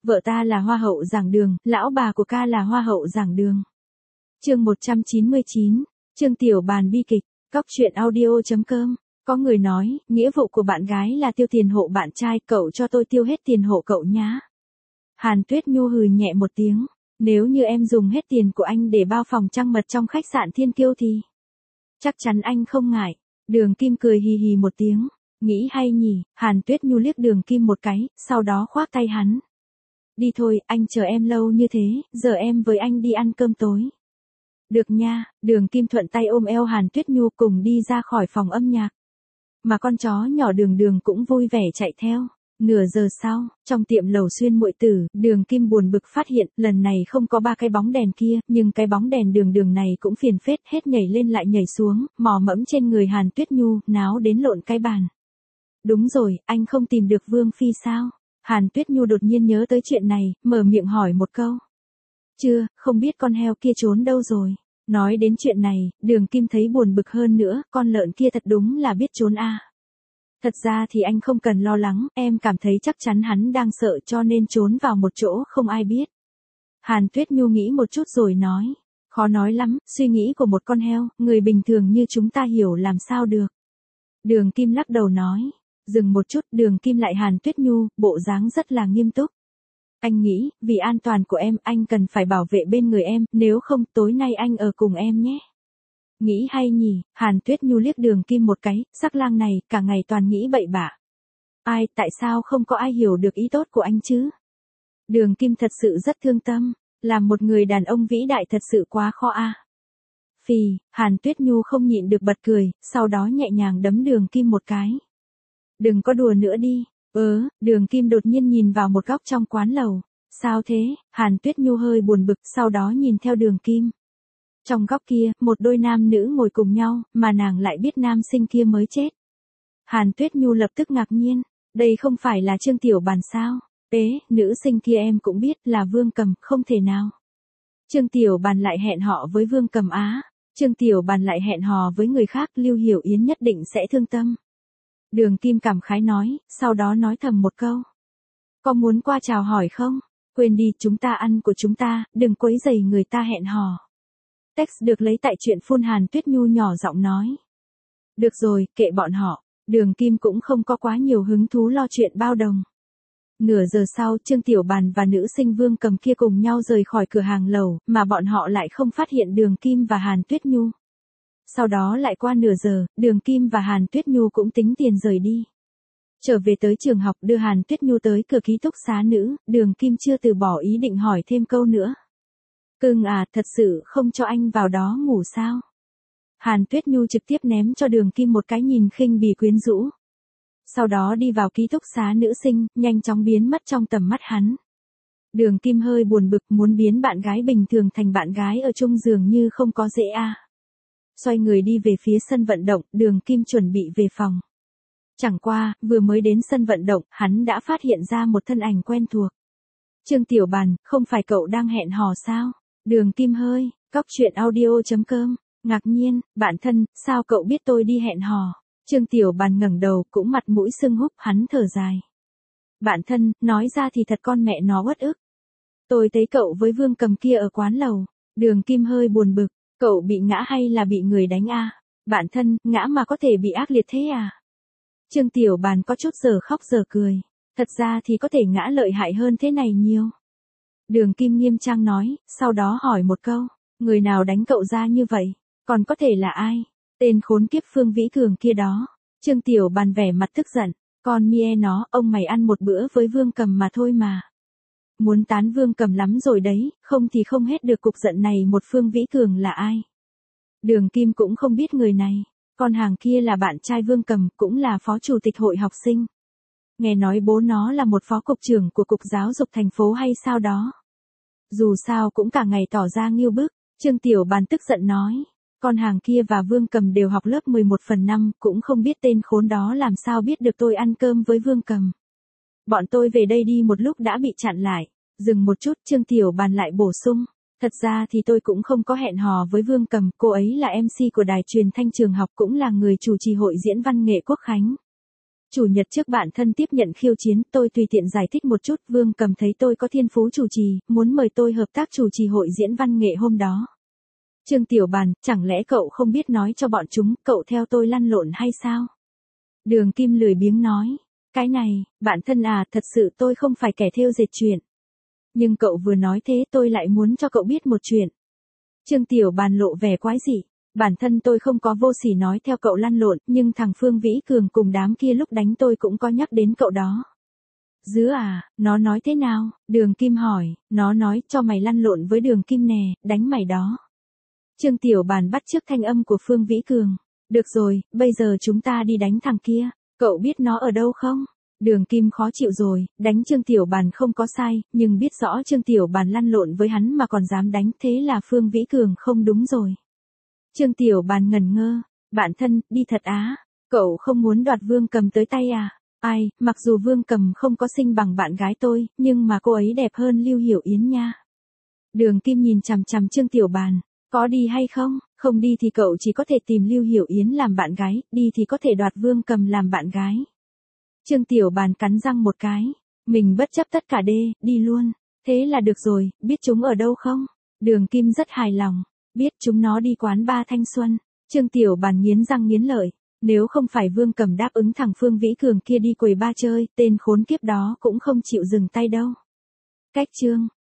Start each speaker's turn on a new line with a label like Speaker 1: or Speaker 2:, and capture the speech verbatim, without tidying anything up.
Speaker 1: Vợ ta là hoa hậu giảng đường, lão bà của ca là hoa hậu giảng đường. Chương một trăm chín mươi chín, Chương Tiểu Bàn bi kịch, Cóc truyện audio chấm com. Có người nói, nghĩa vụ của bạn gái là tiêu tiền hộ bạn trai, cậu cho tôi tiêu hết tiền hộ cậu nhá. Hàn Tuyết Nhu hừ nhẹ một tiếng, nếu như em dùng hết tiền của anh để bao phòng trăng mật trong khách sạn Thiên Kiêu thì chắc chắn anh không ngại. Đường Kim cười hì hì một tiếng, nghĩ hay nhỉ. Hàn Tuyết Nhu liếc Đường Kim một cái, sau đó khoác tay hắn. Đi thôi, anh chờ em lâu như thế, giờ em với anh đi ăn cơm tối. Được nha. Đường Kim thuận tay ôm eo Hàn Tuyết Nhu cùng đi ra khỏi phòng âm nhạc. Mà con chó nhỏ Đường Đường cũng vui vẻ chạy theo. Nửa giờ sau, trong tiệm lầu xuyên muội tử, Đường Kim buồn bực phát hiện, lần này không có ba cái bóng đèn kia, nhưng cái bóng đèn Đường Đường này cũng phiền phết, hết nhảy lên lại nhảy xuống, mò mẫm trên người Hàn Tuyết Nhu, náo đến lộn cái bàn. Đúng rồi, anh không tìm được Vương Phi sao? Hàn Tuyết Nhu đột nhiên nhớ tới chuyện này, mở miệng hỏi một câu. Chưa, không biết con heo kia trốn đâu rồi. Nói đến chuyện này, Đường Kim thấy buồn bực hơn nữa, con lợn kia thật đúng là biết trốn a. À. Thật ra thì anh không cần lo lắng, em cảm thấy chắc chắn hắn đang sợ cho nên trốn vào một chỗ không ai biết. Hàn Tuyết Nhu nghĩ một chút rồi nói, khó nói lắm, suy nghĩ của một con heo, người bình thường như chúng ta hiểu làm sao được. Đường Kim lắc đầu nói, dừng một chút, Đường Kim lại Hàn Tuyết Nhu, bộ dáng rất là nghiêm túc. Anh nghĩ, vì an toàn của em, anh cần phải bảo vệ bên người em, nếu không, tối nay anh ở cùng em nhé. Nghĩ hay nhỉ. Hàn Tuyết Nhu liếc Đường Kim một cái, sắc lang này, cả ngày toàn nghĩ bậy bạ. Ai, tại sao không có ai hiểu được ý tốt của anh chứ? Đường Kim thật sự rất thương tâm, làm một người đàn ông vĩ đại thật sự quá khó a. À. Phì, Hàn Tuyết Nhu không nhịn được bật cười, sau đó nhẹ nhàng đấm Đường Kim một cái. Đừng có đùa nữa đi. Ớ, Đường Kim đột nhiên nhìn vào một góc trong quán lầu. Sao thế? Hàn Tuyết Nhu hơi buồn bực, sau đó nhìn theo Đường Kim. Trong góc kia, một đôi nam nữ ngồi cùng nhau, mà nàng lại biết nam sinh kia mới chết. Hàn Tuyết Nhu lập tức ngạc nhiên, đây không phải là Trương Tiểu Bàn sao? Ế, nữ sinh kia em cũng biết là Vương Cầm, không thể nào. Trương Tiểu Bàn lại hẹn họ với Vương Cầm á, Trương Tiểu Bàn lại hẹn hò với người khác, Lưu Hiểu Yến nhất định sẽ thương tâm. Đường Kim cảm khái nói, sau đó nói thầm một câu. Có muốn qua chào hỏi không? Quên đi, chúng ta ăn của chúng ta, đừng quấy rầy người ta hẹn hò. Text được lấy tại truyện phun. Hàn Tuyết Nhu nhỏ giọng nói. Được rồi, kệ bọn họ. Đường Kim cũng không có quá nhiều hứng thú lo chuyện bao đồng. Nửa giờ sau, Trương Tiểu Bàn và nữ sinh Vương Cầm kia cùng nhau rời khỏi cửa hàng lầu, mà bọn họ lại không phát hiện Đường Kim và Hàn Tuyết Nhu. Sau đó lại qua nửa giờ, Đường Kim và Hàn Tuyết Nhu cũng tính tiền rời đi. Trở về tới trường học, đưa Hàn Tuyết Nhu tới cửa ký túc xá nữ, Đường Kim chưa từ bỏ ý định hỏi thêm câu nữa. Cưng à, thật sự không cho anh vào đó ngủ sao? Hàn Tuyết Nhu trực tiếp ném cho Đường Kim một cái nhìn khinh bỉ quyến rũ. Sau đó đi vào ký túc xá nữ sinh, nhanh chóng biến mất trong tầm mắt hắn. Đường Kim hơi buồn bực, muốn biến bạn gái bình thường thành bạn gái ở chung giường như không có dễ a. À. Xoay người đi về phía sân vận động, Đường Kim chuẩn bị về phòng. Chẳng qua, vừa mới đến sân vận động, hắn đã phát hiện ra một thân ảnh quen thuộc. Trương Tiểu Bàn, không phải cậu đang hẹn hò sao? Đường Kim hơi, Cóc truyện audio chấm com, ngạc nhiên, bạn thân, sao cậu biết tôi đi hẹn hò? Trương Tiểu Bàn ngẩng đầu, cũng mặt mũi sưng húp, hắn thở dài. Bạn thân, nói ra thì thật con mẹ nó uất ức. Tôi thấy cậu với Vương Cầm kia ở quán lầu. Đường Kim hơi buồn bực, cậu bị ngã hay là bị người đánh a? À? Bạn thân, ngã mà có thể bị ác liệt thế à? Trương Tiểu Bàn có chút giờ khóc giờ cười. Thật ra thì có thể ngã lợi hại hơn thế này nhiều. Đường Kim nghiêm trang nói, sau đó hỏi một câu, người nào đánh cậu ra như vậy? Còn có thể là ai? Tên khốn kiếp Phương Vĩ Cường kia đó. Trương Tiểu Bàn vẻ mặt tức giận, con mie nó, ông mày ăn một bữa với Vương Cầm mà thôi mà. Muốn tán Vương Cầm lắm rồi đấy, không thì không hết được cục giận này. Một Phương Vĩ Cường là ai? Đường Kim cũng không biết người này. Con hàng kia là bạn trai Vương Cầm, cũng là phó chủ tịch hội học sinh. Nghe nói bố nó là một phó cục trưởng của cục giáo dục thành phố hay sao đó. Dù sao cũng cả ngày tỏ ra nghiêu bức. Trương Tiểu Bàn tức giận nói. Con hàng kia và Vương Cầm đều học lớp mười một phần năm, cũng không biết tên khốn đó làm sao biết được tôi ăn cơm với Vương Cầm. Bọn tôi về đây đi một lúc đã bị chặn lại. Dừng một chút, Trương Tiểu Bàn lại bổ sung. Thật ra thì tôi cũng không có hẹn hò với Vương Cầm, cô ấy là em xê của đài truyền thanh trường học, cũng là người chủ trì hội diễn văn nghệ quốc khánh. Chủ nhật trước bạn thân tiếp nhận khiêu chiến, tôi tùy tiện giải thích một chút, Vương Cầm thấy tôi có thiên phú chủ trì, muốn mời tôi hợp tác chủ trì hội diễn văn nghệ hôm đó. Trương Tiểu Bàn, chẳng lẽ cậu không biết nói cho bọn chúng, cậu theo tôi lăn lộn hay sao? Đường Kim lười biếng nói, cái này, bạn thân à, thật sự tôi không phải kẻ thêu dệt chuyện. Nhưng cậu vừa nói thế tôi lại muốn cho cậu biết một chuyện. Trương Tiểu Bàn lộ vẻ quái dị, bản thân tôi không có vô sỉ nói theo cậu lăn lộn, nhưng thằng Phương Vĩ Cường cùng đám kia lúc đánh tôi cũng có nhắc đến cậu đó. Dứa à, nó nói thế nào? Đường Kim hỏi, nó nói cho mày lăn lộn với Đường Kim nè, đánh mày đó. Trương Tiểu Bàn bắt chước thanh âm của Phương Vĩ Cường. Được rồi, bây giờ chúng ta đi đánh thằng kia, cậu biết nó ở đâu không? Đường Kim khó chịu rồi, đánh Trương Tiểu Bàn không có sai, nhưng biết rõ Trương Tiểu Bàn lăn lộn với hắn mà còn dám đánh, thế là Phương Vĩ Cường không đúng rồi. Trương Tiểu Bàn ngẩn ngơ, bạn thân, đi thật á, cậu không muốn đoạt Vương Cầm tới tay à? Ai, mặc dù Vương Cầm không có xinh bằng bạn gái tôi, nhưng mà cô ấy đẹp hơn Lưu Hiểu Yến nha. Đường Kim nhìn chằm chằm Trương Tiểu Bàn, có đi hay không? Không đi thì cậu chỉ có thể tìm Lưu Hiểu Yến làm bạn gái, đi thì có thể đoạt Vương Cầm làm bạn gái. Trương Tiểu Bàn cắn răng một cái, mình bất chấp tất cả đê, đi luôn. Thế là được rồi, biết chúng ở đâu không? Đường Kim rất hài lòng, biết chúng nó đi quán ba Thanh Xuân. Trương Tiểu Bàn nghiến răng nghiến lợi, nếu không phải Vương Cầm đáp ứng thằng Phương Vĩ Cường kia đi quầy ba chơi, tên khốn kiếp đó cũng không chịu dừng tay đâu. Cách chương